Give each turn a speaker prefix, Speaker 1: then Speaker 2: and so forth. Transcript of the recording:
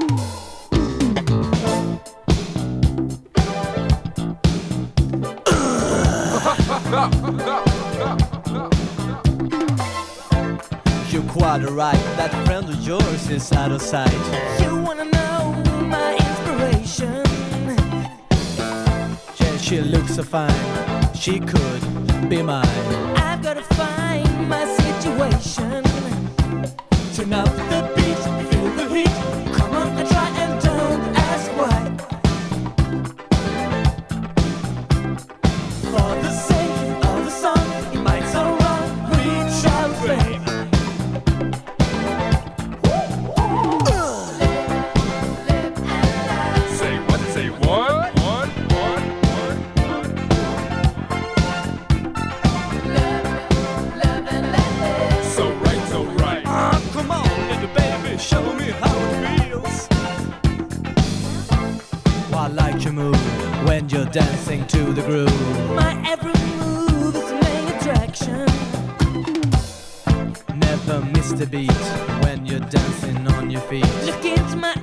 Speaker 1: You're quite right, that friend of yours is out of sight.
Speaker 2: You wanna know my inspiration?
Speaker 1: Yeah, she looks so fine, she could be mine.
Speaker 2: I've gotta find my situation.
Speaker 1: Turn up the beat, feel the heat.
Speaker 2: Come on and try and don't ask why.
Speaker 1: For the sake of the song, it might sound wrong, we shall play.
Speaker 3: Say what? Say what? So right, so right.
Speaker 1: Come on, little baby, show me how it feels. Well, I like your move when you're dancing to the groove.
Speaker 2: My every move is the main attraction.
Speaker 1: Never miss the beat when you're dancing on your feet.
Speaker 2: Look into my